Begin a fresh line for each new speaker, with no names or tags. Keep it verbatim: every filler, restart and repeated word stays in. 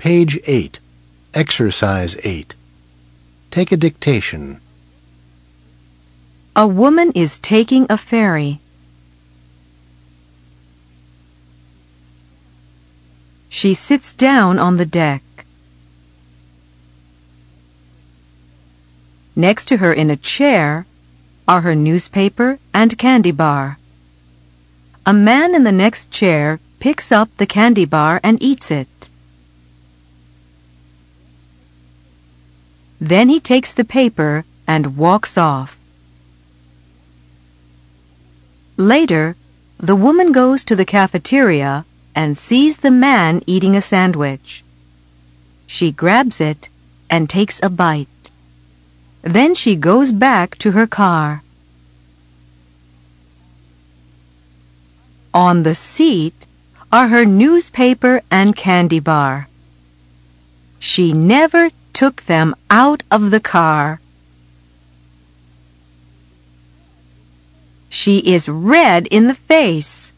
Page eight. Exercise eight. Take a dictation.
A woman is taking a ferry. She sits down on the deck. Next to her in a chair are her newspaper and candy bar. A man in the next chair picks up the candy bar and eats it. Then he takes the paper and walks off. Later, the woman goes to the cafeteria and sees the man eating a sandwich. She grabs it and takes a bite. Then she goes back to her car. On the seat are her newspaper and candy bar. She never took them out of the car. She is red in the face.